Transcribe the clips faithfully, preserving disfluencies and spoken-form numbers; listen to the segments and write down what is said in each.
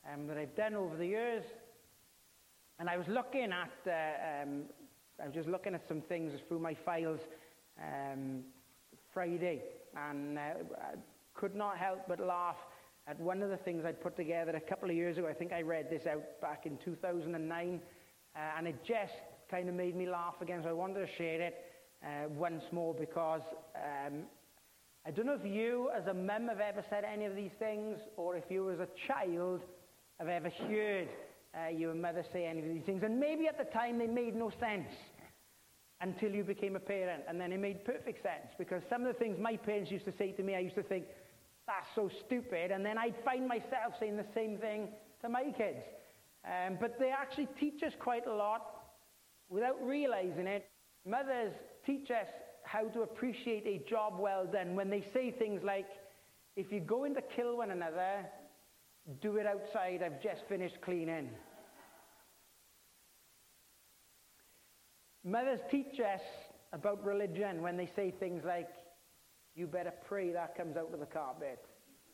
um, that I've done over the years. And I was looking at, uh, um, I was just looking at some things through my files um, Friday, and uh, I could not help but laugh at one of the things I'd put together a couple of years ago. I think I read this out back in two thousand nine, uh, and it just kind of made me laugh again, so I wanted to share it uh, once more, because um, I don't know if you as a mum have ever said any of these things, or if you as a child have ever heard uh, your mother say any of these things, and maybe at the time they made no sense until you became a parent, and then it made perfect sense, because some of the things my parents used to say to me, I used to think, that's so stupid, and then I'd find myself saying the same thing to my kids. Um, but they actually teach us quite a lot without realizing it. Mothers teach us how to appreciate a job well done when they say things like, if you're going to kill one another, do it outside, I've just finished cleaning. Mothers teach us about religion when they say things like, you better pray that comes out of the carpet.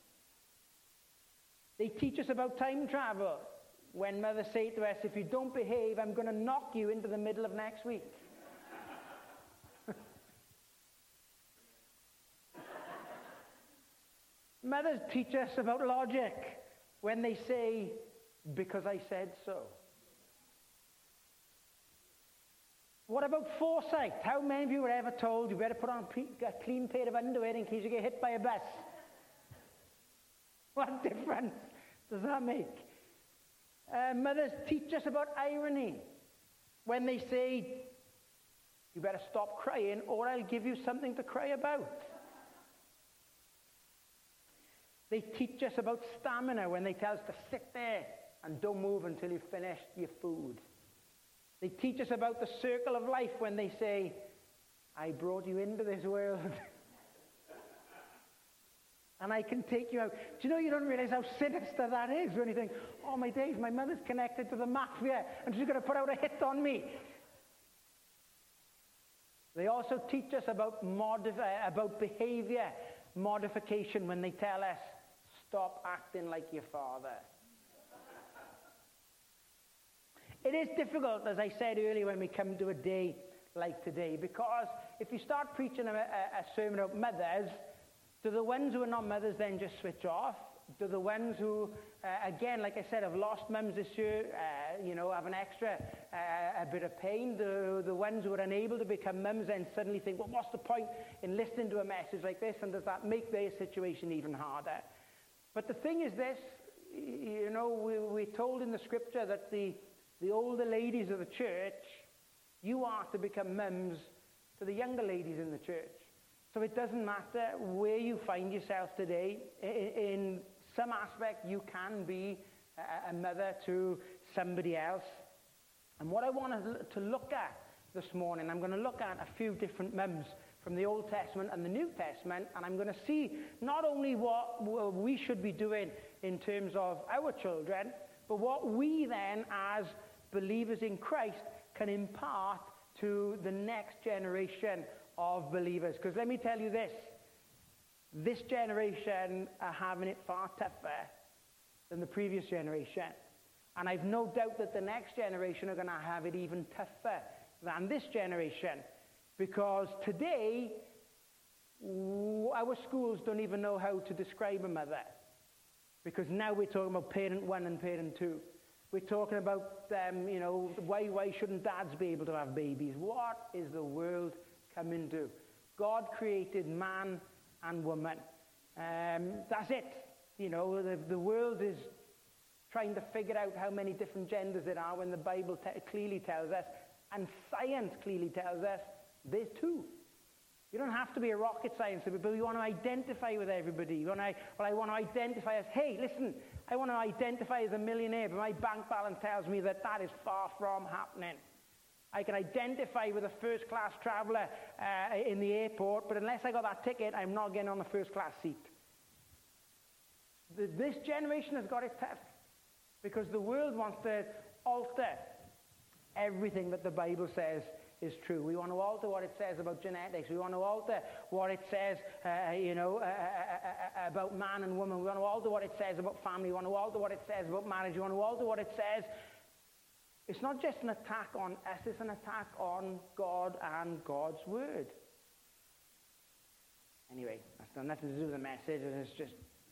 They teach us about time travel when mothers say to us, if you don't behave, I'm going to knock you into the middle of next week. Mothers teach us about logic when they say, because I said so. What about foresight? How many of you were ever told you better put on a clean pair of underwear in case you get hit by a bus? What difference does that make? Uh, mothers teach us about irony when they say, you better stop crying or I'll give you something to cry about. They teach us about stamina when they tell us to sit there and don't move until you've finished your food. They teach us about the circle of life when they say, I brought you into this world and I can take you out. Do you know, you don't realize how sinister that is when you think, oh my days, my mother's connected to the mafia and she's going to put out a hit on me. They also teach us about, modif- uh, about behavior modification when they tell us, stop acting like your father. It is difficult, as I said earlier, when we come to a day like today, because if you start preaching a, a, a sermon about mothers, do the ones who are not mothers then just switch off? Do the ones who, uh, again, like I said, have lost mums this year, uh, you know, have an extra, uh, a bit of pain? Do the ones who are unable to become mums then suddenly think, well, what's the point in listening to a message like this, and does that make their situation even harder? But the thing is this, you know, we, we're told in the scripture that the The older ladies of the church, you are to become mums to the younger ladies in the church. So it doesn't matter where you find yourself today. In some aspect, you can be a mother to somebody else. And what I want to look at this morning, I'm going to look at a few different mums from the Old Testament and the New Testament, and I'm going to see not only what we should be doing in terms of our children, but what we then, as believers in Christ, can impart to the next generation of believers. Because let me tell you this, this generation are having it far tougher than the previous generation. And I've no doubt that the next generation are going to have it even tougher than this generation. Because today, our schools don't even know how to describe a mother. Because now we're talking about parent one and parent two. We're talking about, um, you know, why, why shouldn't dads be able to have babies? What is the world coming to? God created man and woman. Um, that's it. You know, the, the world is trying to figure out how many different genders there are when the Bible te- clearly tells us, and science clearly tells us, there's two. You don't have to be a rocket scientist, but you want to identify with everybody. You want to, well, I want to identify as, hey, listen, I want to identify as a millionaire, but my bank balance tells me that that is far from happening. I can identify with a first-class traveller uh, in the airport, but unless I got that ticket, I'm not getting on the first-class seat. The, this generation has got it tough, because the world wants to alter everything that the Bible says is true. We want to alter what it says about genetics. We want to alter what it says, uh, you know, uh, uh, uh, about man and woman. We want to alter what it says about family. We want to alter what it says about marriage. We want to alter what it says. It's not just an attack on us, it's an attack on God and God's word. Anyway, that's got nothing to do with the message. It's just...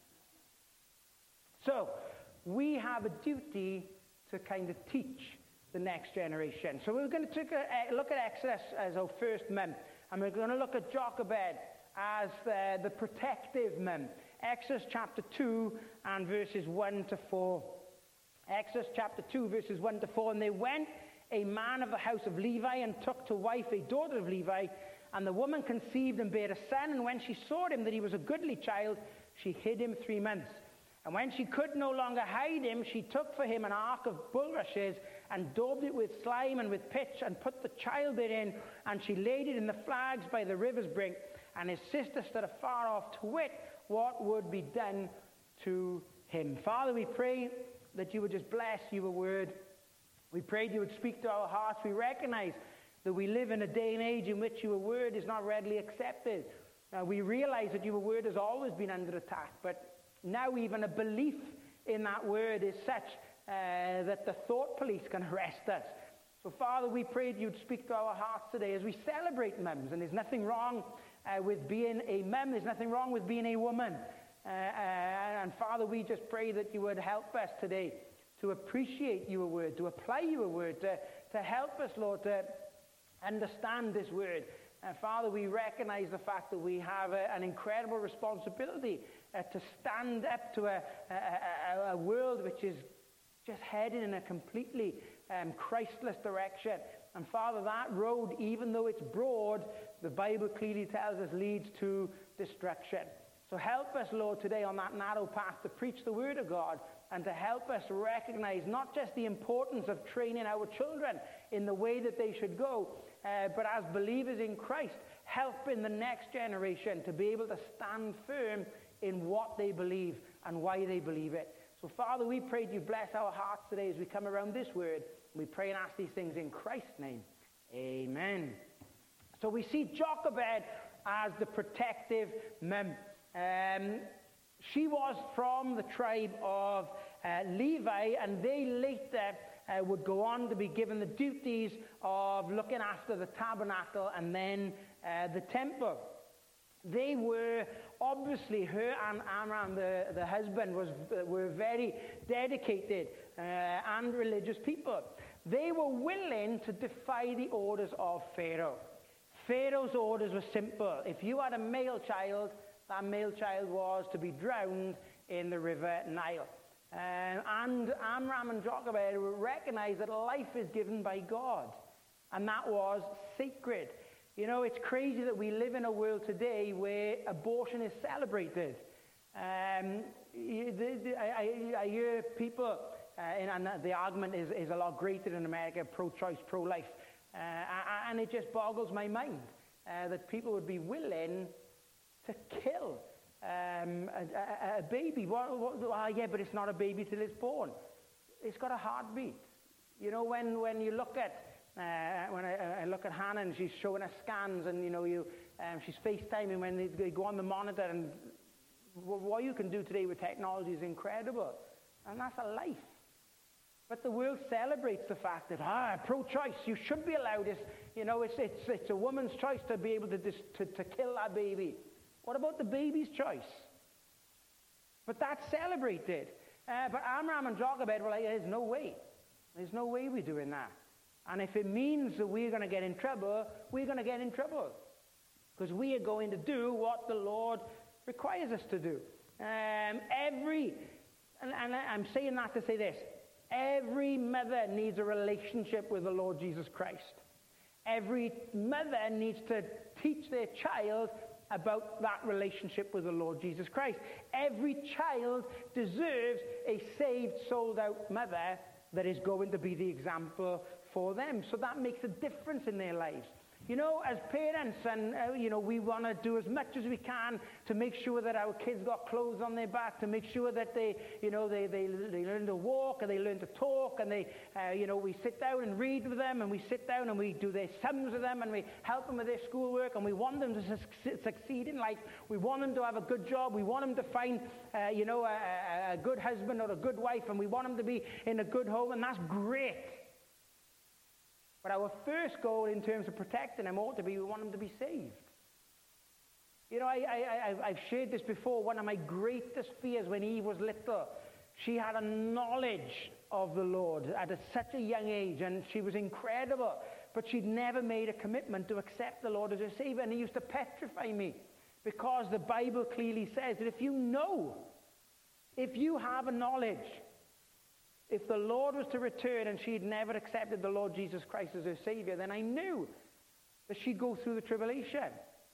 So, we have a duty to kind of teach the next generation. So we're going to take a, a look at Exodus as our first mem, and we're going to look at Jochebed as the, the protective mem. Exodus chapter two and verses one to four. Exodus chapter two, verses one to four. And they went, a man of the house of Levi, and took to wife a daughter of Levi, and the woman conceived and bare a son, and when she saw him that he was a goodly child, she hid him three months. And when she could no longer hide him, she took for him an ark of bulrushes and daubed it with slime and with pitch and put the child therein, and she laid it in the flags by the river's brink. And his sister stood afar off to wit what would be done to him. Father, we pray that you would just bless your word. We pray you would speak to our hearts. We recognize that we live in a day and age in which your word is not readily accepted. Uh, we realize that your word has always been under attack, but now even a belief in that word is such uh, that the thought police can arrest us. So Father, we pray that you'd speak to our hearts today as we celebrate mums. And there's nothing wrong uh, with being a mum. There's nothing wrong with being a woman. Uh, uh, and Father, we just pray that you would help us today to appreciate your word, to apply your word, to, to help us, Lord, to understand this word. And Father, we recognize the fact that we have a, an incredible responsibility uh, to stand up to a, a, a, a world which is just heading in a completely um, Christless direction. And Father, that road, even though it's broad, the Bible clearly tells us leads to destruction. So help us, Lord, today on that narrow path to preach the word of God and to help us recognize not just the importance of training our children in the way that they should go, uh, but as believers in Christ, helping the next generation to be able to stand firm in what they believe and why they believe it. So, Father, we pray you bless our hearts today as we come around this word. We pray and ask these things in Christ's name. Amen. So we see Jochebed as the protective mem. Um, she was from the tribe of uh, Levi, and they later uh, would go on to be given the duties of looking after the tabernacle and then uh, the temple. They were, obviously, her and Amram, the, the husband, was, were very dedicated uh, and religious people. They were willing to defy the orders of Pharaoh. Pharaoh's orders were simple. If you had a male child, that male child was to be drowned in the river Nile. Um, and Amram and Jochebed recognized that life is given by God, and that was sacred. You know, it's crazy that we live in a world today where abortion is celebrated. Um, the, the, I, I hear people, uh, and the argument is, is a lot greater in America, pro-choice, pro-life, uh, and it just boggles my mind uh, that people would be willing to kill um, a, a, a baby. What, what, oh, yeah, but it's not a baby till it's born. It's got a heartbeat. You know, when, when you look at, uh, when I, I look at Hannah and she's showing us scans and, you know, you, um, she's FaceTiming when they, they go on the monitor, and what you can do today with technology is incredible. And that's a life. But the world celebrates the fact that, ah, pro-choice, you should be allowed. It's, you know, it's, it's, it's a woman's choice to be able to, dis, to, to kill that baby. What about the baby's choice? But that's celebrated. Uh, but Amram and Jochebed were like, there's no way. There's no way we're doing that. And if it means that we're going to get in trouble, we're going to get in trouble. Because we are going to do what the Lord requires us to do. Um, every, and, and I'm saying that to say this, every mother needs a relationship with the Lord Jesus Christ. Every mother needs to teach their child about that relationship with the Lord Jesus Christ. Every child deserves a saved, sold-out mother that is going to be the example for them. So that makes a difference in their lives. You know, as parents, and uh, you know, we want to do as much as we can to make sure that our kids got clothes on their back, to make sure that they, you know, they, they, they learn to walk and they learn to talk, and they, uh, you know, we sit down and read with them, and we sit down and we do their sums with them, and we help them with their schoolwork, and we want them to su- succeed in life. We want them to have a good job. We want them to find, uh, you know, a, a good husband or a good wife, and we want them to be in a good home, and that's great. But our first goal in terms of protecting them ought to be we want them to be saved. You know, I, I, I, I've shared this before. One of my greatest fears when Eve was little, she had a knowledge of the Lord at a, such a young age, and she was incredible. But she'd never made a commitment to accept the Lord as her Savior, and it used to petrify me, because the Bible clearly says that if you know, if you have a knowledge, if the Lord was to return and she'd never accepted the Lord Jesus Christ as her Savior, then I knew that she'd go through the tribulation.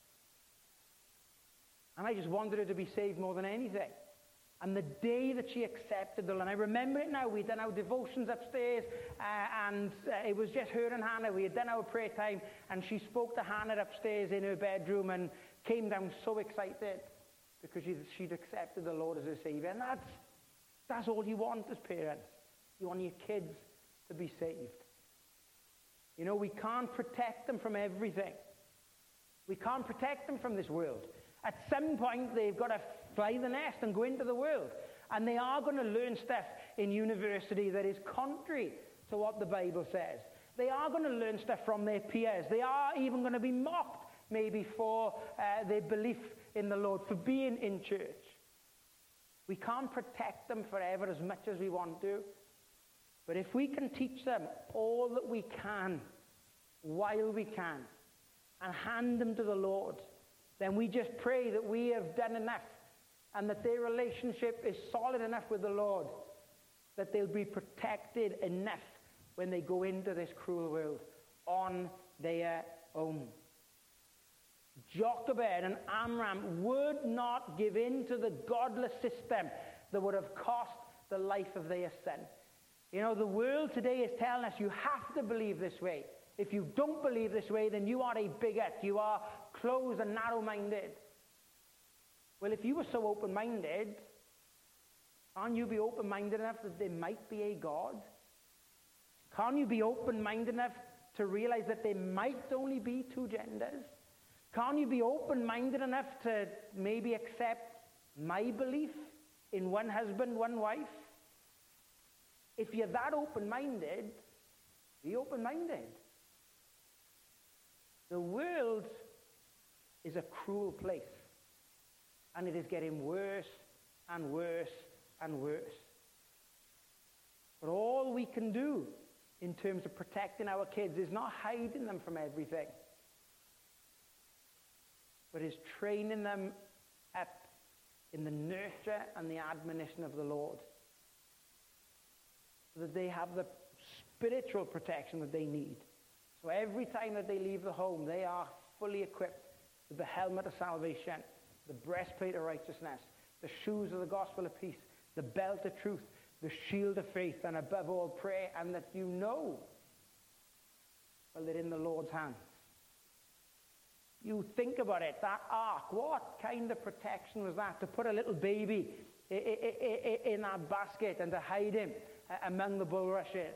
And I just wanted her to be saved more than anything. And the day that she accepted the Lord, and I remember it now, we'd done our devotions upstairs, uh, and uh, it was just her and Hannah. We had done our prayer time, and she spoke to Hannah upstairs in her bedroom and came down so excited because she'd, she'd accepted the Lord as her Savior. And that's, that's all you want as parents. You want your kids to be saved. You know, we can't protect them from everything. We can't protect them from this world. At some point, they've got to fly the nest and go into the world. And they are going to learn stuff in university that is contrary to what the Bible says. They are going to learn stuff from their peers. They are even going to be mocked, maybe, for uh, their belief in the Lord, for being in church. We can't protect them forever as much as we want to. But if we can teach them all that we can, while we can, and hand them to the Lord, then we just pray that we have done enough, and that their relationship is solid enough with the Lord, that they'll be protected enough when they go into this cruel world on their own. Jochebed and Amram would not give in to the godless system that would have cost the life of their son. You know, the world today is telling us you have to believe this way. If you don't believe this way, then you are a bigot. You are closed and narrow-minded. Well, if you were so open-minded, can't you be open-minded enough that there might be a God? Can't you be open-minded enough to realize that there might only be two genders? Can't you be open-minded enough to maybe accept my belief in one husband, one wife? If you're that open-minded, be open-minded. The world is a cruel place, and it is getting worse and worse and worse. But all we can do in terms of protecting our kids is not hiding them from everything, but is training them up in the nurture and the admonition of the Lord, so that they have the spiritual protection that they need. So every time that they leave the home, they are fully equipped with the helmet of salvation, the breastplate of righteousness, the shoes of the gospel of peace, the belt of truth, the shield of faith, and above all, prayer, and that you know, well, they're in the Lord's hands. You think about it, that ark, what kind of protection was that? To put a little baby in that basket and to hide him among the bulrushes.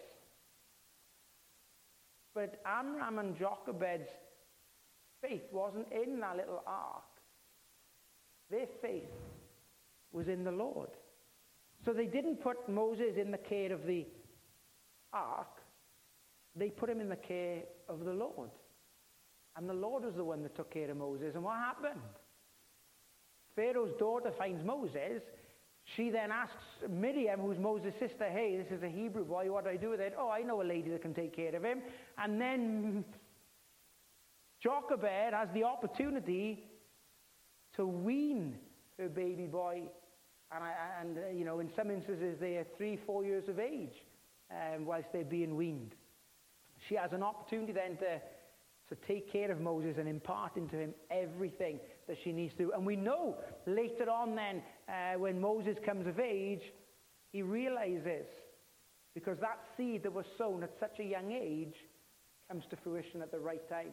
But Amram and Jochebed's faith wasn't in that little ark. Their faith was in the Lord. So they didn't put Moses in the care of the ark. They put him in the care of the Lord. And the Lord was the one that took care of Moses. And what happened? Pharaoh's daughter finds Moses. She then asks Miriam, who's Moses' sister, hey, this is a Hebrew boy, what do I do with it? Oh, I know a lady that can take care of him. And then Jochebed has the opportunity to wean her baby boy. And, I, and uh, you know, in some instances, they are three, four years of age um, whilst they're being weaned. She has an opportunity then to, to take care of Moses and impart into him everything that she needs to. And we know later on then, uh, when Moses comes of age, he realizes, because that seed that was sown at such a young age comes to fruition at the right time.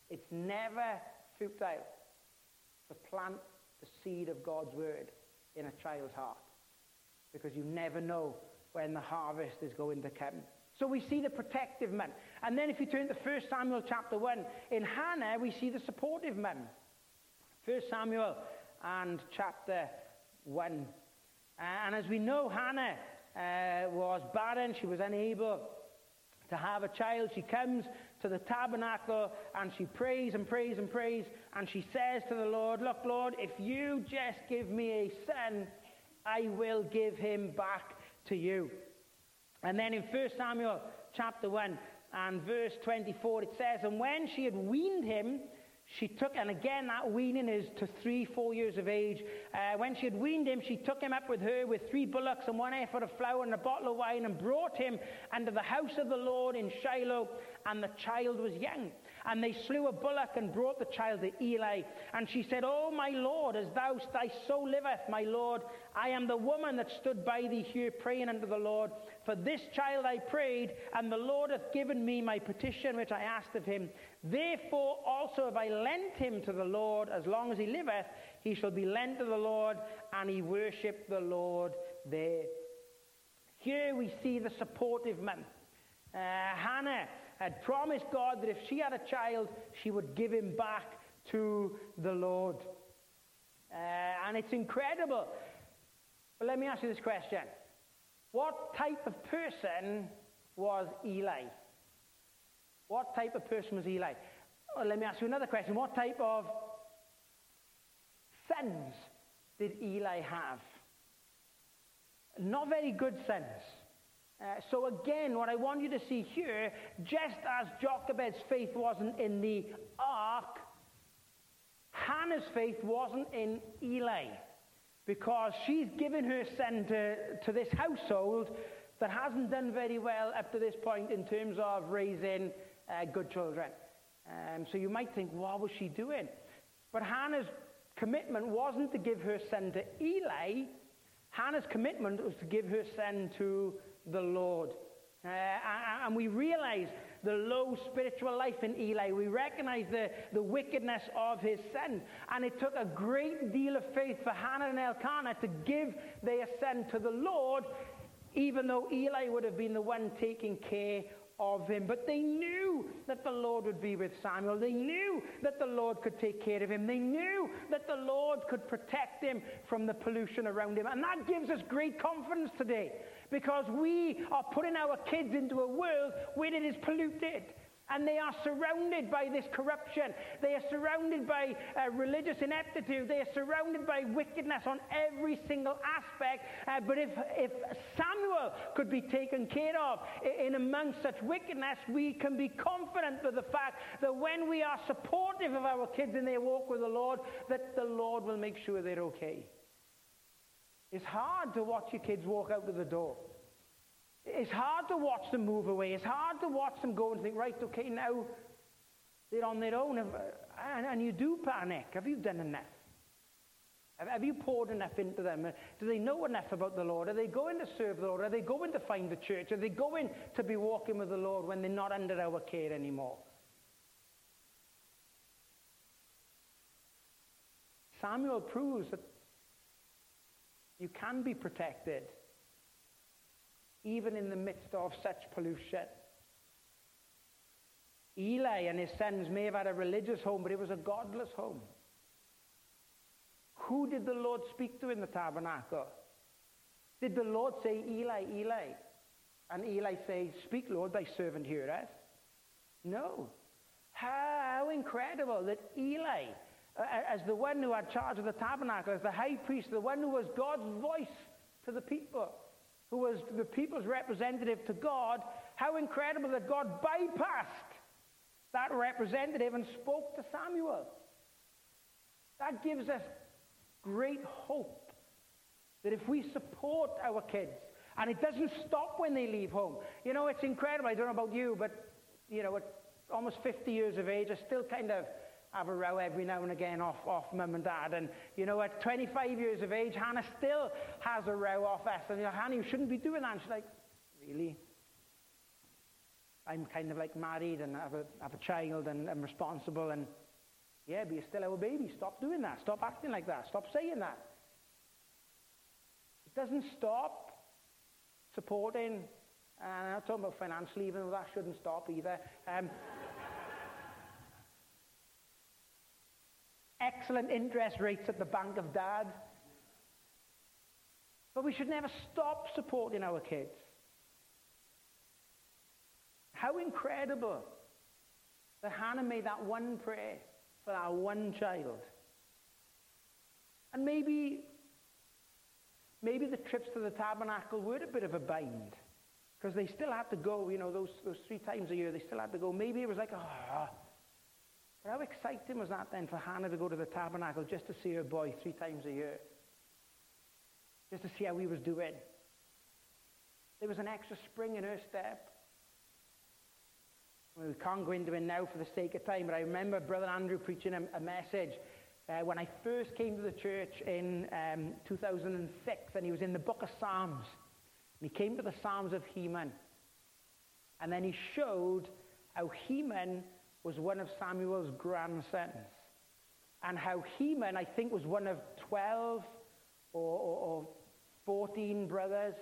It's never futile to plant the seed of God's word in a child's heart, because you never know when the harvest is going to come. So we see the protective mum. And then if you turn to First Samuel chapter one, in Hannah we see the supportive mum. First Samuel and chapter one. And as we know, Hannah uh, was barren. She was unable to have a child. She comes to the tabernacle and she prays and prays and prays. And she says to the Lord, look, Lord, if you just give me a son, I will give him back to you. And then in First Samuel chapter one and verse twenty-four, it says, and when she had weaned him, she took, and again that weaning is to three, four years of age. Uh, when she had weaned him, she took him up with her with three bullocks and one ephah of flour and a bottle of wine, and brought him unto the house of the Lord in Shiloh, and the child was young. And they slew a bullock and brought the child to Eli. And she said, O my Lord, as thou thy soul liveth, my Lord, I am the woman that stood by thee here praying unto the Lord. For this child I prayed, and the Lord hath given me my petition which I asked of him. Therefore also have I lent him to the Lord. As long as he liveth, he shall be lent to the Lord. And he worshipped the Lord there. Here we see the supportive man. Uh, Hannah had promised God that if she had a child, she would give him back to the Lord. Uh, and it's incredible. But let me ask you this question. What type of person was Eli? What type of person was Eli? Well, let me ask you another question. What type of sons did Eli have? Not very good sons. Uh, so again, what I want you to see here, just as Jochebed's faith wasn't in the ark, Hannah's faith wasn't in Eli, because she's given her son to, to this household that hasn't done very well up to this point in terms of raising uh, good children. Um, so you might think, what was she doing? But Hannah's commitment wasn't to give her son to Eli. Hannah's commitment was to give her son to the Lord. Uh, and we realize the low spiritual life in Eli. We recognize the, the wickedness of his son. And it took a great deal of faith for Hannah and Elkanah to give their son to the Lord, even though Eli would have been the one taking care of him. But they knew that the Lord would be with Samuel. They knew that the Lord could take care of him. They knew that the Lord could protect him from the pollution around him. And that gives us great confidence today, because we are putting our kids into a world where it is polluted. And they are surrounded by this corruption. They are surrounded by uh, religious ineptitude. They are surrounded by wickedness on every single aspect. Uh, but if, if Samuel could be taken care of in amongst such wickedness, we can be confident with the fact that when we are supportive of our kids in their walk with the Lord, that the Lord will make sure they're okay. It's hard to watch your kids walk out of the door. It's hard to watch them move away. It's hard to watch them go and think, right, okay, now they're on their own. And, and you do panic. Have you done enough? Have, have you poured enough into them? Do they know enough about the Lord? Are they going to serve the Lord? Are they going to find the church? Are they going to be walking with the Lord when they're not under our care anymore? Samuel proves that you can be protected even in the midst of such pollution. Eli and his sons may have had a religious home, but it was a godless home. Who did the Lord speak to in the tabernacle? Did the Lord say, Eli, Eli? And Eli say, speak, Lord, thy servant heareth? No. How incredible that Eli, as the one who had charge of the tabernacle, as the high priest, the one who was God's voice to the people, who was the people's representative to God, how incredible that God bypassed that representative and spoke to Samuel. That gives us great hope that if we support our kids, and it doesn't stop when they leave home. You know, it's incredible. I don't know about you, but, you know, at almost fifty years of age, I still kind of have a row every now and again off, off mum and dad. And, you know, at twenty-five years of age, Hannah still has a row off us. And, you know, Hannah, you shouldn't be doing that. And she's like, really? I'm kind of like married and have a, have a child and I'm responsible, and yeah, but you're still our baby. Stop doing that. Stop acting like that. Stop saying that. It doesn't stop supporting, and I'm not talking about financially, even though that shouldn't stop either. Um, excellent interest rates at the Bank of Dad. But we should never stop supporting our kids. How incredible that Hannah made that one prayer for that one child. And maybe, maybe the trips to the tabernacle were a bit of a bind, because they still had to go, you know, those, those three times a year, they still had to go. Maybe it was like, ah. Oh. But how exciting was that then for Hannah to go to the tabernacle just to see her boy three times a year? Just to see how he was doing. There was an extra spring in her step. Well, we can't go into it now for the sake of time, but I remember Brother Andrew preaching a, a message uh, when I first came to the church in um, two thousand six, and he was in the book of Psalms. And he came to the Psalms of Heman. And then he showed how Heman was one of Samuel's grandsons. And how Heman, I think, was one of twelve or, or, or fourteen brothers.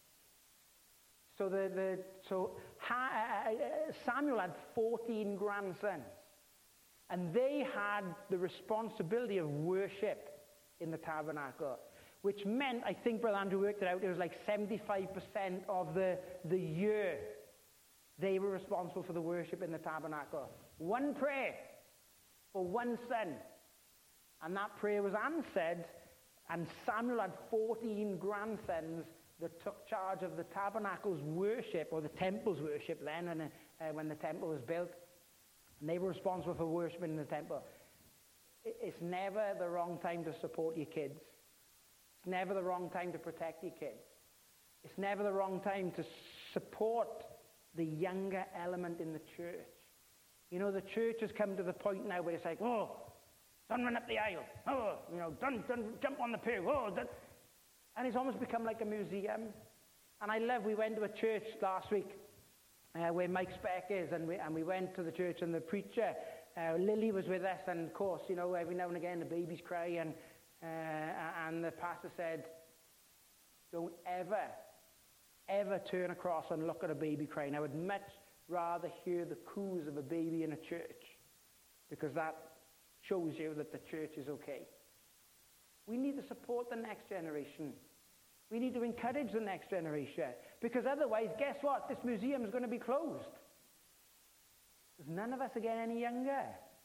So the, the so ha, uh, Samuel had fourteen grandsons, and they had the responsibility of worship in the tabernacle, which meant, I think Brother Andrew worked it out, it was like seventy-five percent of the, the year they were responsible for the worship in the tabernacle. One prayer for one son, and that prayer was answered, and Samuel had fourteen grandsons that took charge of the tabernacle's worship, or the temple's worship then, and, uh, when the temple was built. And they were responsible for worshiping in the temple. It's never the wrong time to support your kids. It's never the wrong time to protect your kids. It's never the wrong time to support the younger element in the church. You know, the church has come to the point now where it's like, oh, don't run up the aisle. Oh, you know, don't, don't jump on the pew. Oh, don't. And it's almost become like a museum. And I love, we went to a church last week uh, where Mike Speck is, and we, and we went to the church, and the preacher, uh, Lily, was with us, and of course, you know, every now and again the babies cry, and, uh, and the pastor said, don't ever, ever turn across and look at a baby crying. I would much rather hear the coos of a baby in a church, because that shows you that the church is okay. We need to support the next generation. We need to encourage the next generation. Because otherwise, guess what? This museum is going to be closed. Because none of us are getting any younger.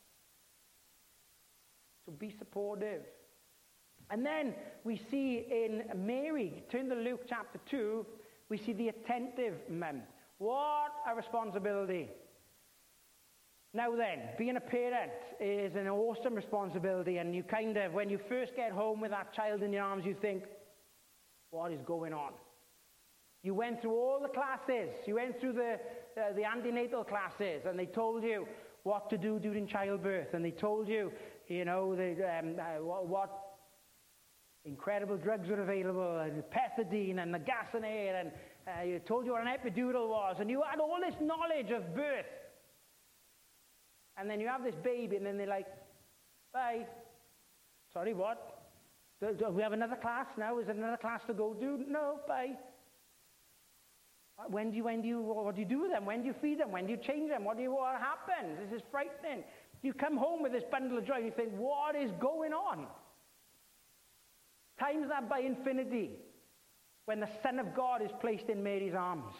So be supportive. And then we see in Mary, turn to Luke chapter two, we see the attentive mum. What a responsibility. Now then, being a parent is an awesome responsibility, and you kind of, when you first get home with that child in your arms, you think, what is going on? You went through all the classes. You went through the, uh, the antenatal classes, and they told you what to do during childbirth, and they told you, you know, the, um, uh, what, what incredible drugs were available, and pethidine, and the gas in air, and uh, you told you what an epidural was, and you had all this knowledge of birth. And then you have this baby, and then they're like, bye. Sorry, what? Do, do we have another class now? Is there another class to go do? No, bye. When do you, when do you, what do you do with them? When do you feed them? When do you change them? What do you, what happens? This is frightening. You come home with this bundle of joy, and you think, what is going on? Times that by infinity, when the Son of God is placed in Mary's arms.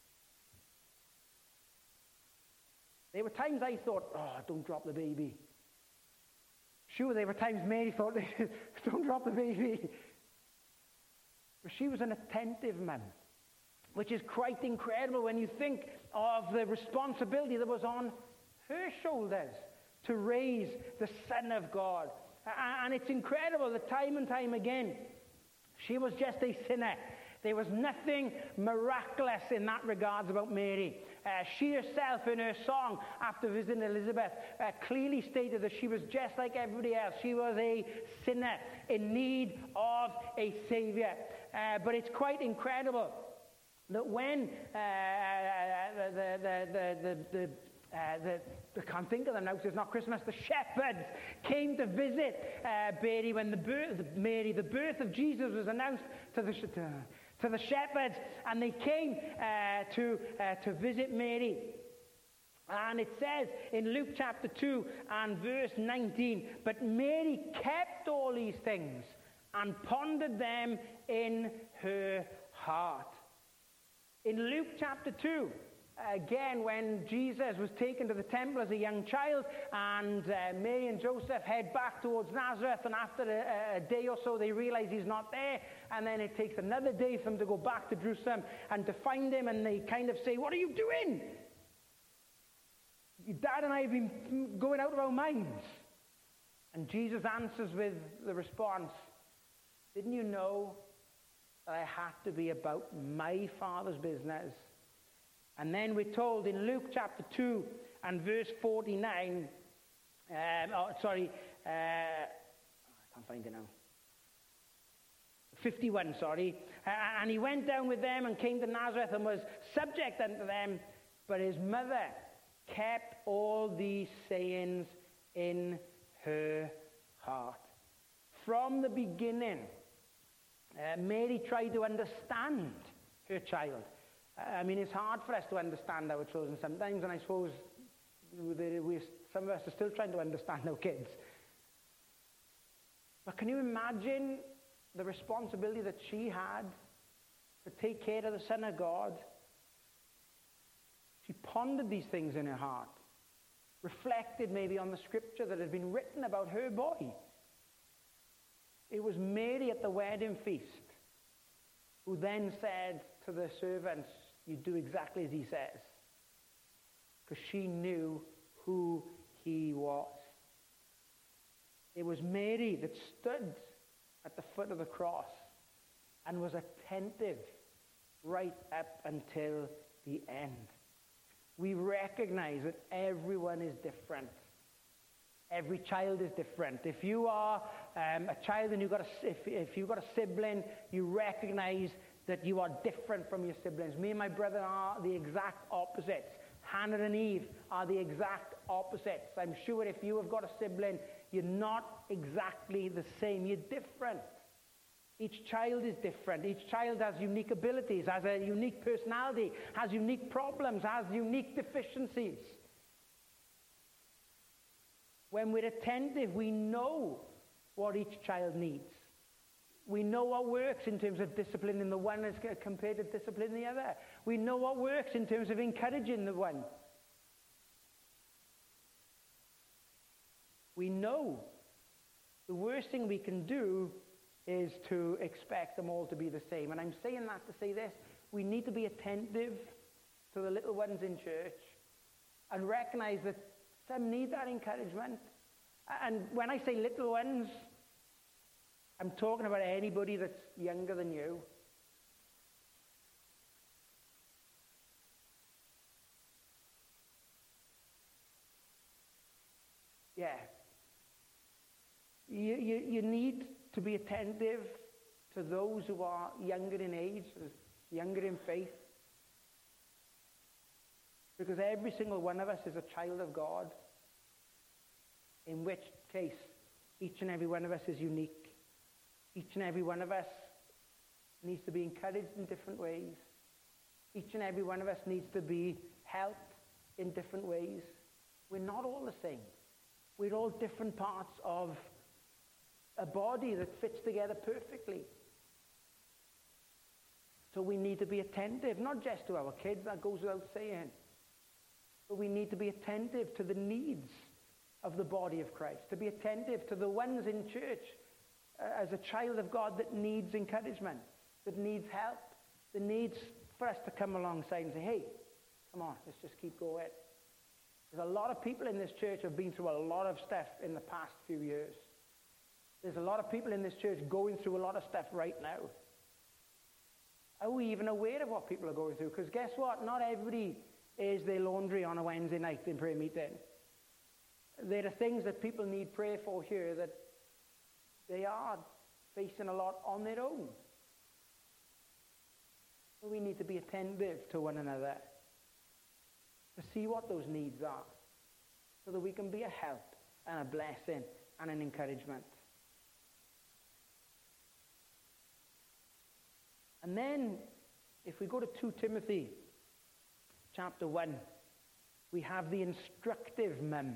There were times I thought, oh, don't drop the baby. Sure, there were times Mary thought, don't drop the baby. But she was an attentive mum, which is quite incredible when you think of the responsibility that was on her shoulders to raise the Son of God. And it's incredible that time and time again, she was just a sinner. There was nothing miraculous in that regards about Mary. Uh, she herself, in her song after visiting Elizabeth, uh, clearly stated that she was just like everybody else. She was a sinner in need of a Savior. Uh, but it's quite incredible That when uh, the, the, the, the, the, uh, the, I can't think of them now because it's not Christmas, the shepherds came to visit uh, Mary when the birth, Mary, the birth of Jesus was announced to the, to, to the shepherds, and they came uh, to, uh, to visit Mary. And it says in Luke chapter two and verse nineteen, but Mary kept all these things and pondered them in her heart. In Luke chapter two, again, when Jesus was taken to the temple as a young child, and uh, Mary and Joseph head back towards Nazareth, and after a, a day or so they realize he's not there, and then it takes another day for them to go back to Jerusalem and to find him, and they kind of say, what are you doing? Your dad and I have been going out of our minds. And Jesus answers with the response, didn't you know that I had to be about my Father's business? And then we're told in Luke chapter two and verse forty-nine, um, oh, sorry, uh, I can't find it now. fifty-one, sorry. Uh, and he went down with them and came to Nazareth and was subject unto them, but his mother kept all these sayings in her heart. From the beginning, uh, Mary tried to understand her child. I mean, it's hard for us to understand our children sometimes, and I suppose we, some of us are still trying to understand our kids. But can you imagine the responsibility that she had to take care of the Son of God? She pondered these things in her heart, reflected maybe on the scripture that had been written about her boy. It was Mary at the wedding feast who then said to the servants, you do exactly as he says. Because she knew who he was. It was Mary that stood at the foot of the cross and was attentive right up until the end. We recognize that everyone is different. Every child is different. If you are um, a child and you've got a, if, if you've got a sibling, you recognize that you are different from your siblings. Me and my brother are the exact opposites. Hannah and Eve are the exact opposites. I'm sure if you have got a sibling, you're not exactly the same. You're different. Each child is different. Each child has unique abilities, has a unique personality, has unique problems, has unique deficiencies. When we're attentive, we know what each child needs. We know what works in terms of disciplining the one as compared to disciplining the other. We know what works in terms of encouraging the one. We know the worst thing we can do is to expect them all to be the same. And I'm saying that to say this. We need to be attentive to the little ones in church and recognize that some need that encouragement. And when I say little ones, I'm talking about anybody that's younger than you. Yeah. You, you, you need to be attentive to those who are younger in age, younger in faith. Because every single one of us is a child of God. In which case, each and every one of us is unique. Each and every one of us needs to be encouraged in different ways. Each and every one of us needs to be helped in different ways. We're not all the same. We're all different parts of a body that fits together perfectly. So we need to be attentive, not just to our kids, that goes without saying. But we need to be attentive to the needs of the body of Christ, to be attentive to the ones in church uh, as a child of God that needs encouragement, that needs help, that needs for us to come alongside and say, hey, come on, let's just keep going. There's a lot of people in this church who have been through a lot of stuff in the past few years. There's a lot of people in this church going through a lot of stuff right now. Are we even aware of what people are going through? Because guess what? Not everybody is their laundry on a Wednesday night in prayer meeting. There are things that people need prayer for here that they are facing a lot on their own. But we need to be attentive to one another to see what those needs are so that we can be a help and a blessing and an encouragement. And then, if we go to Second Timothy chapter one, we have the instructive mum.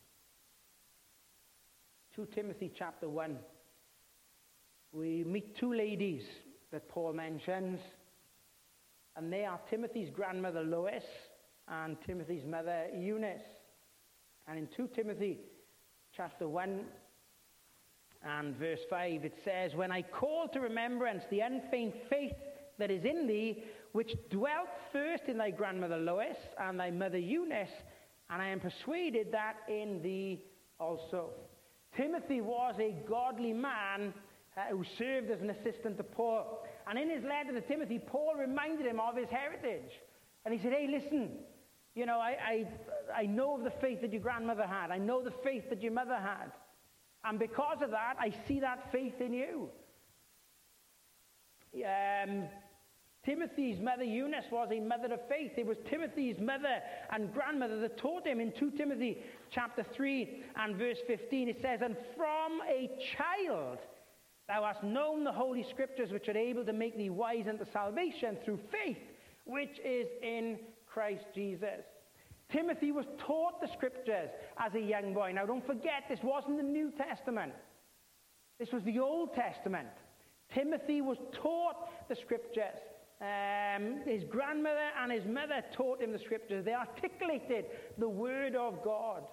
Second Timothy chapter one. We meet two ladies that Paul mentions, and they are Timothy's grandmother Lois and Timothy's mother Eunice. And in Second Timothy chapter one and verse five, it says, "When I call to remembrance the unfeigned faith that is in thee, which dwelt first in thy grandmother Lois and thy mother Eunice, and I am persuaded that in thee also." Timothy was a godly man uh, who served as an assistant to Paul. And in his letter to Timothy, Paul reminded him of his heritage. And he said, hey, listen, you know, I, I, I know of the faith that your grandmother had. I know the faith that your mother had. And because of that, I see that faith in you. Um, Timothy's mother Eunice was a mother of faith. It was Timothy's mother and grandmother that taught him. In Second Timothy chapter three and verse fifteen, it says, "And from a child thou hast known the holy scriptures, which are able to make thee wise unto salvation through faith, which is in Christ Jesus." Timothy was taught the scriptures as a young boy. Now don't forget, this wasn't the New Testament. This was the Old Testament. Timothy was taught the scriptures. Um, his grandmother and his mother taught him the scriptures. They articulated the word of God.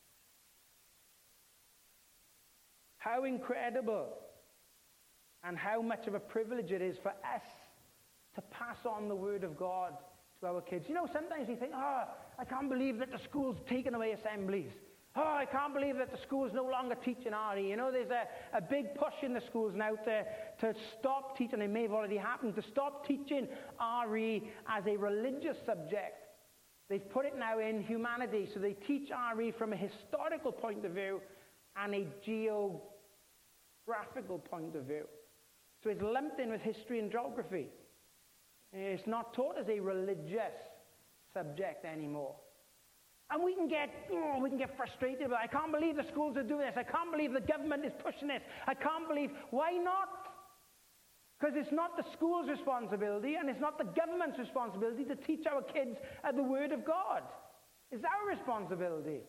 How incredible and how much of a privilege it is for us to pass on the word of God to our kids. You know, sometimes we think, oh, I can't believe that the school's taken away assemblies. Oh, I can't believe that the school's no longer teaching R E. You know, there's a, a big push in the schools now to, to stop teaching, it may have already happened, to stop teaching R E as a religious subject. They've put it now in humanity, so they teach R E from a historical point of view and a geographical point of view. So it's lumped in with history and geography. It's not taught as a religious subject anymore. And we can get, oh, we can get frustrated about it. I can't believe the schools are doing this. I can't believe the government is pushing this. I can't believe, why not? Because it's not the school's responsibility and it's not the government's responsibility to teach our kids uh, the word of God. It's our responsibility.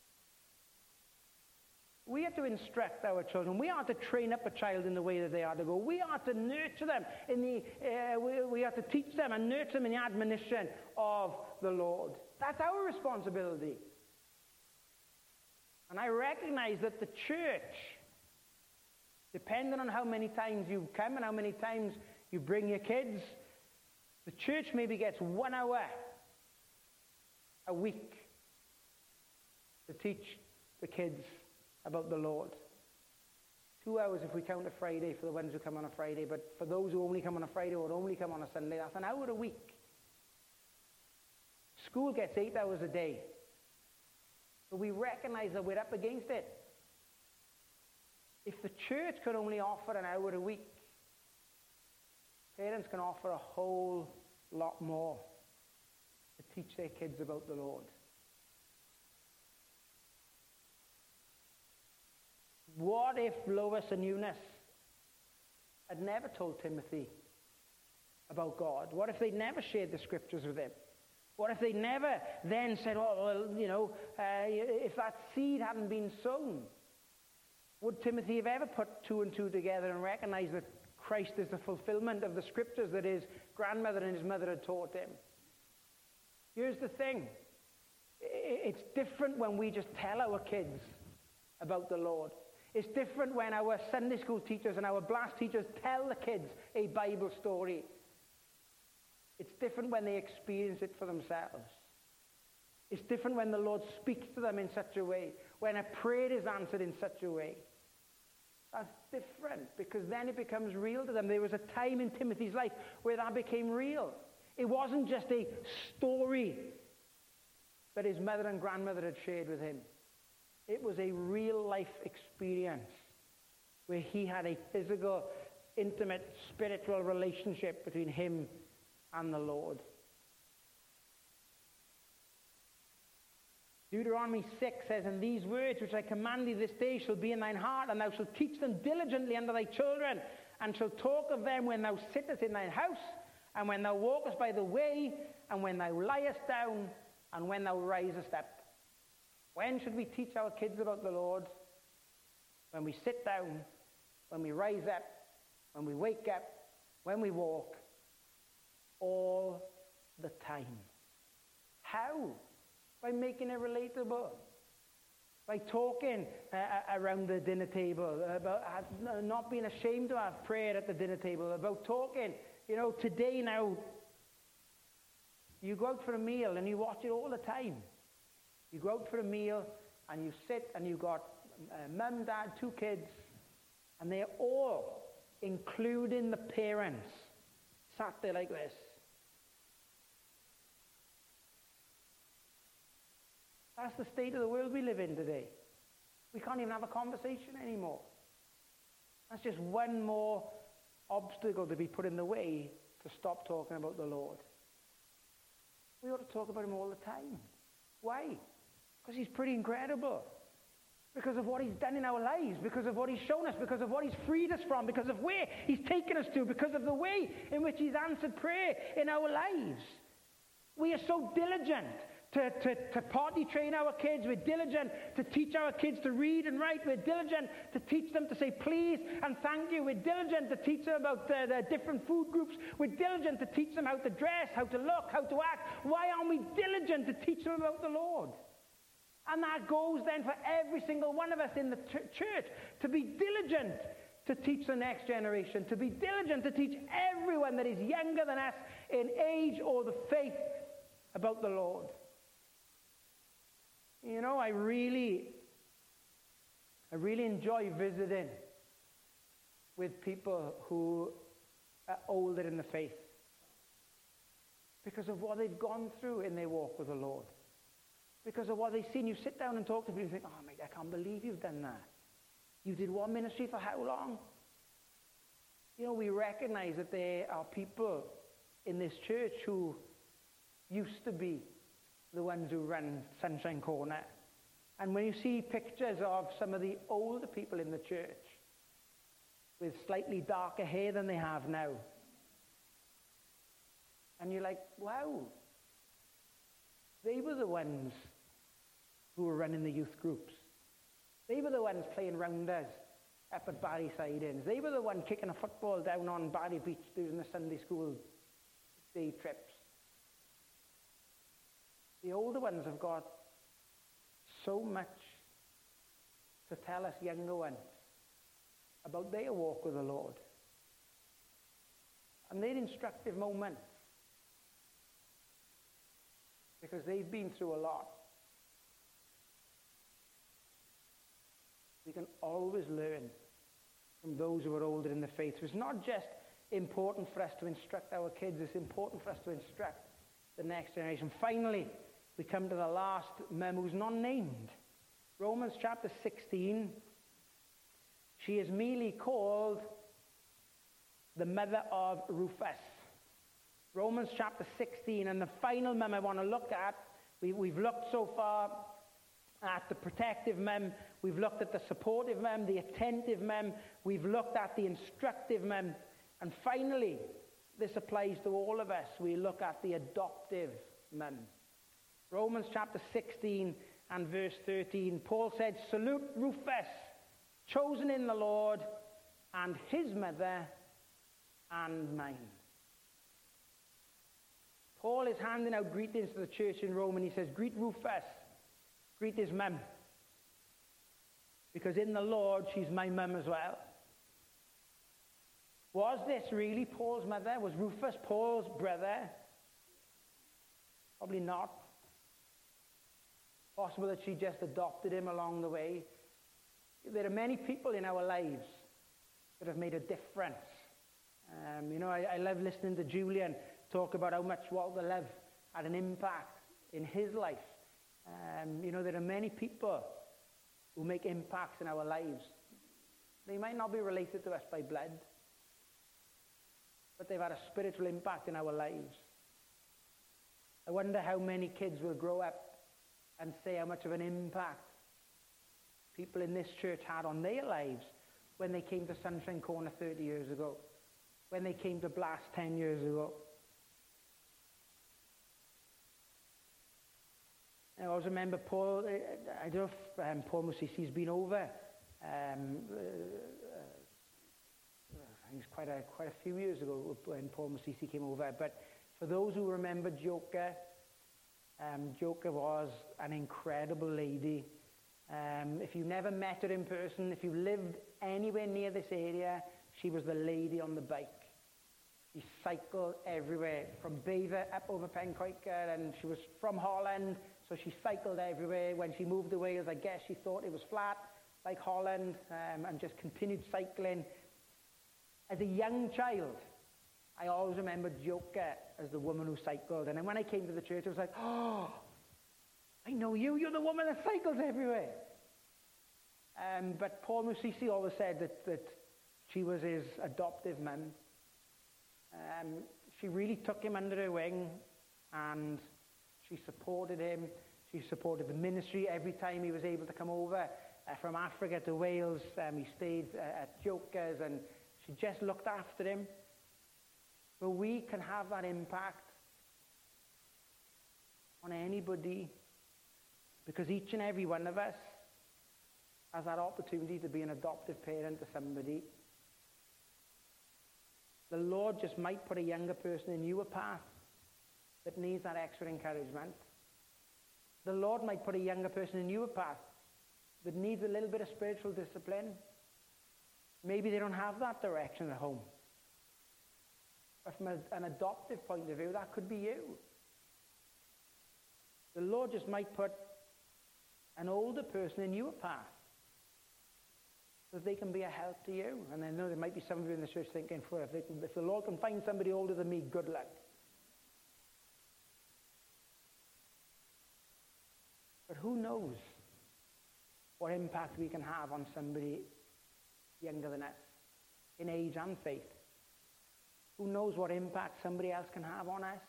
We are to instruct our children. We are to train up a child in the way that they are to go. We are to nurture them in the, uh, we, we are to teach them and nurture them in the admonition of the Lord. That's our responsibility. And I recognize that the church, depending on how many times you come and how many times you bring your kids, the church maybe gets one hour a week to teach the kids about the Lord. Two hours if we count a Friday for the ones who come on a Friday, but for those who only come on a Friday or only come on a Sunday, that's an hour a week. School gets eight hours a day. But we recognize that we're up against it. If the church could only offer an hour a week, parents can offer a whole lot more to teach their kids about the Lord. What if Lois and Eunice had never told Timothy about God? What if they'd never shared the scriptures with him? What if they never then said, oh, well, you know, uh, if that seed hadn't been sown, would Timothy have ever put two and two together and recognized that Christ is the fulfillment of the scriptures that his grandmother and his mother had taught him? Here's the thing. It's different when we just tell our kids about the Lord. It's different when our Sunday school teachers and our blast teachers tell the kids a Bible story. It's different when they experience it for themselves. It's different when the Lord speaks to them in such a way, when a prayer is answered in such a way. That's different, because then it becomes real to them. There was a time in Timothy's life where that became real. It wasn't just a story that his mother and grandmother had shared with him. It was a real-life experience where he had a physical, intimate, spiritual relationship between him and the Lord. Deuteronomy six says, and these words which I command thee this day shall be in thine heart, and thou shalt teach them diligently unto thy children, and shalt talk of them when thou sittest in thine house, and when thou walkest by the way, and when thou liest down, and when thou risest up. When should we teach our kids about the Lord? When we sit down, when we rise up, when we wake up, when we walk, all the time. How? By making it relatable. By talking uh, around the dinner table, about not being ashamed to have prayer at the dinner table, about talking, you know, today now, you go out for a meal and you watch it all the time. You go out for a meal and you sit and you've got uh, mum, dad, two kids, and they're all, including the parents, sat there like this. That's the state of the world we live in today. We can't even have a conversation anymore. That's just one more obstacle to be put in the way to stop talking about the Lord. We ought to talk about him all the time. Why? Because he's pretty incredible. Because of what he's done in our lives, because of what he's shown us, because of what he's freed us from, because of where he's taken us to, because of the way in which he's answered prayer in our lives. We are so diligent to, to, to potty train our kids. We're diligent to teach our kids to read and write. We're diligent to teach them to say please and thank you. We're diligent to teach them about the, the different food groups. We're diligent to teach them how to dress, how to look, how to act. Why aren't we diligent to teach them about the Lord? And that goes then for every single one of us in the ch- church to be diligent to teach the next generation, to be diligent to teach everyone that is younger than us in age or the faith about the Lord. You know, I really, I really enjoy visiting with people who are older in the faith because of what they've gone through in their walk with the Lord. Because of what they've seen. You sit down and talk to people and think, oh, mate, I can't believe you've done that. You did one ministry for how long? You know, we recognize that there are people in this church who used to be the ones who run Sunshine Corner. And when you see pictures of some of the older people in the church with slightly darker hair than they have now, and you're like, wow, they were the ones who were running the youth groups. They were the ones playing rounders up at Barry Sidings. They were the ones kicking a football down on Barry Beach during the Sunday school day trips. The older ones have got so much to tell us younger ones about their walk with the Lord. And they're instructive moments because they've been through a lot. We can always learn from those who are older in the faith. So it's not just important for us to instruct our kids, it's important for us to instruct the next generation. Finally, we come to the last mem who's not named. Romans chapter sixteen. She is merely called the mother of Rufus. Romans chapter sixteen, and the final mem I want to look at, we, we've looked so far at the protective mem, we've looked at the supportive mem, the attentive mem, we've looked at the instructive mem, and finally, this applies to all of us, we look at the adoptive mem. Romans chapter sixteen and verse thirteen, Paul said, salute Rufus, chosen in the Lord, and his mother and mine. Paul is handing out greetings to the church in Rome, and he says, greet Rufus, greet his mum. Because in the Lord, she's my mum as well. Was this really Paul's mother? Was Rufus Paul's brother? Probably not. Possible that she just adopted him along the way. There are many people in our lives that have made a difference. Um, you know, I, I love listening to Julian talk about how much Walter Love had an impact in his life. Um, you know, there are many people who make impacts in our lives. They might not be related to us by blood. but they've had a spiritual impact in our lives. I wonder how many kids will grow up and say how much of an impact people in this church had on their lives when they came to Sunshine Corner thirty years ago, when they came to Blast ten years ago. I always remember Paul, I don't know if um, Paul Musisi's been over. Um, uh, I think it's quite a, quite a few years ago when Paul Musisi came over. But for those who remember Joker, um, Joker was an incredible lady. Um, if you never met her in person, if you lived anywhere near this area, she was the lady on the bike. She cycled everywhere, from Beaver up over Pencoica, and she was from Holland, so she cycled everywhere. When she moved to Wales, I guess she thought it was flat, like Holland, um, and just continued cycling. As a young child, I always remembered Joker as the woman who cycled. And then when I came to the church, I was like, oh, I know you. You're the woman that cycles everywhere. Um, but Paul Musisi always said that, that she was his adoptive mum. Um, she really took him under her wing, and she supported him. She supported the ministry every time he was able to come over uh, from Africa to Wales. Um, he stayed uh, at Joker's, and she just looked after him. But we can have that impact on anybody, because each and every one of us has that opportunity to be an adoptive parent to somebody. The Lord just might put a younger person in your path that needs that extra encouragement. The Lord might put a younger person in your path that needs a little bit of spiritual discipline. Maybe they don't have that direction at home. But from a, an adoptive point of view, that could be you. The Lord just might put an older person in your path so that they can be a help to you. And I know there might be some of you in the church thinking, well, if, they can, if the Lord can find somebody older than me, good luck. But who knows what impact we can have on somebody younger than us, in age and faith. Who knows what impact somebody else can have on us?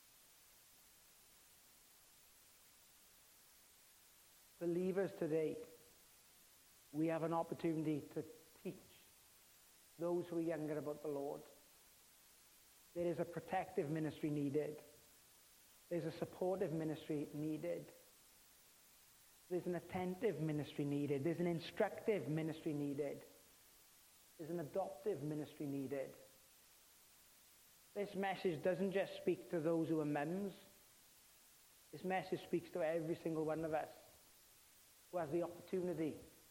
Believers today, we have an opportunity to teach those who are younger about the Lord. There is a protective ministry needed. There's a supportive ministry needed. There's an attentive ministry needed. There's an instructive ministry needed. There's an adoptive ministry needed. This message doesn't just speak to those who are mums. This message speaks to every single one of us who has the opportunity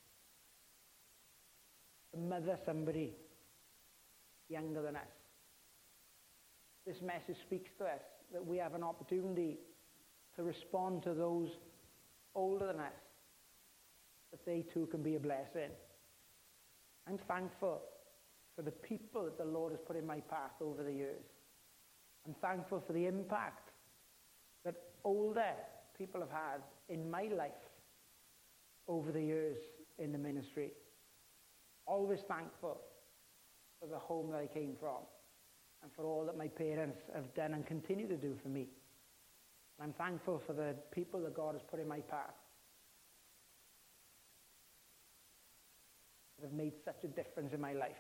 to mother somebody younger than us. This message speaks to us that we have an opportunity to respond to those older than us, that they too can be a blessing. I'm thankful for the people that the Lord has put in my path over the years. I'm thankful for the impact that older people have had in my life over the years in the ministry. Always thankful for the home that I came from and for all that my parents have done and continue to do for me. And I'm thankful for the people that God has put in my path that have made such a difference in my life.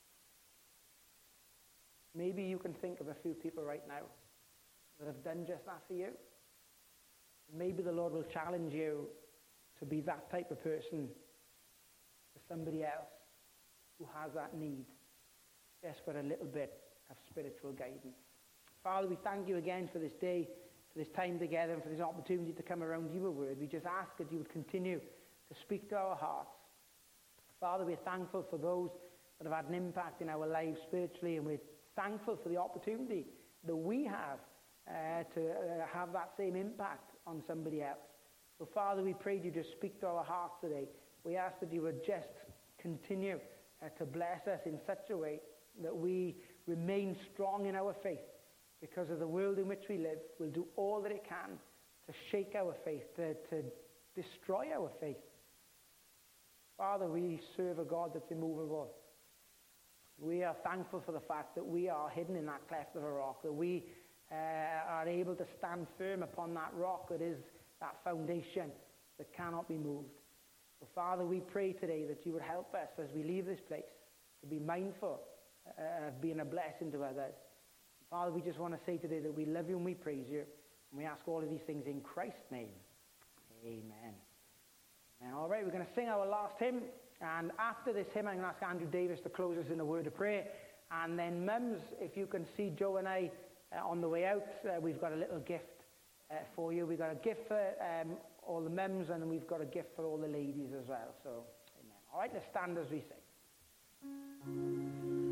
Maybe you can think of a few people right now that have done just that for you. Maybe the Lord will challenge you to be that type of person for somebody else who has that need, just for a little bit of spiritual guidance. Father, we thank you again for this day, for this time together, and for this opportunity to come around your word. We just ask that you would continue to speak to our hearts. Father, we're thankful for those that have had an impact in our lives spiritually, and we're thankful for the opportunity that we have uh, to uh, have that same impact on somebody else. So, Father, we pray you just speak to our hearts today. We ask that you would just continue uh, to bless us in such a way that we remain strong in our faith because of the world in which we live. We'll do all that it can to shake our faith, to, to destroy our faith. Father, we serve a God that's immovable. We are thankful for the fact that we are hidden in that cleft of a rock, that we uh, are able to stand firm upon that rock that is that foundation that cannot be moved. So, Father, we pray today that you would help us as we leave this place to be mindful uh, of being a blessing to others. Father, we just want to say today that we love you and we praise you. And we ask all of these things in Christ's name. Amen. And all right, we're going to sing our last hymn. And after this hymn, I'm going to ask Andrew Davis to close us in a word of prayer. And then, mums, if you can see Joe and I uh, on the way out, uh, we've got a little gift uh, for you. We've got a gift for um, all the mums, and we've got a gift for all the ladies as well. So, amen. All right, let's stand as we sing.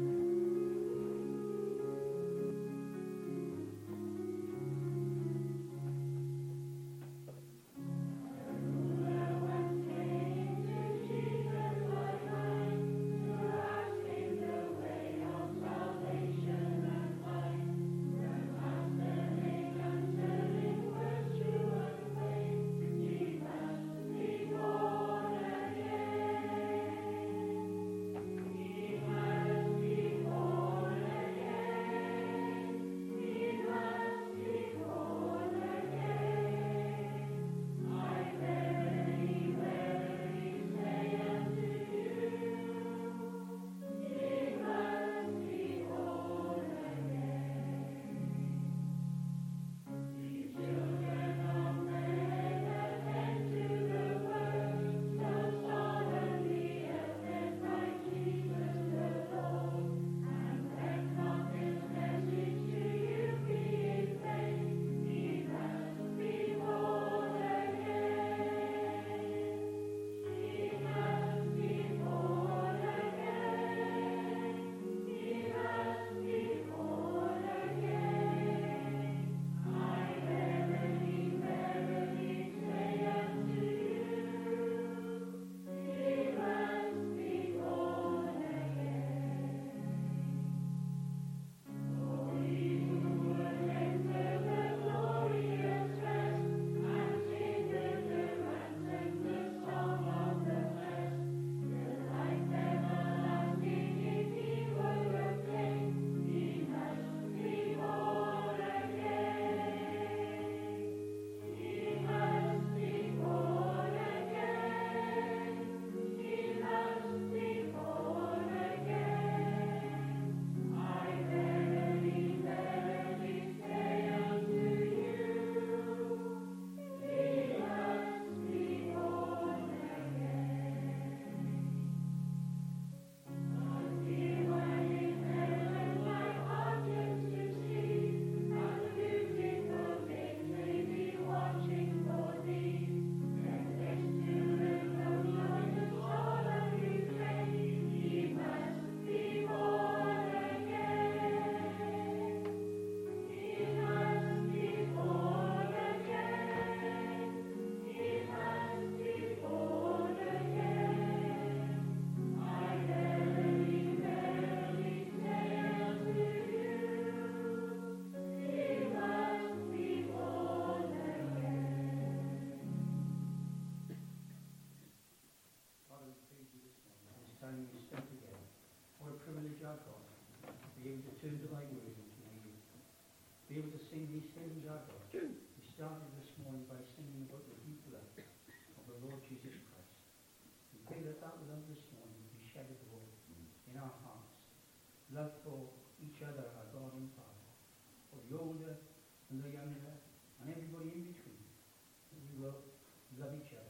Be able to sing these hymns, our God. We started this morning by singing about the deep love of the Lord Jesus Christ. We pray that that love this morning will be shed abroad in our hearts. Love for each other, our God and Father, for the older and the younger, and everybody in between. That we will love each other.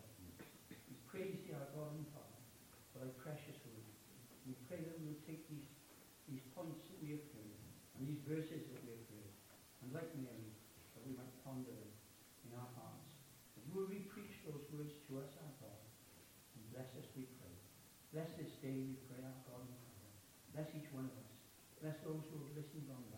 We praise thee, our God and Father, for thy precious word. We pray that we will take these, these points that we have heard, and these verses that we have heard, and like Mary, that we might ponder them in our hearts. That you will re-preach those words to us, our God, and bless us, we pray. Bless this day, we pray, our God and Father. Bless each one of us. Bless those who have listened online.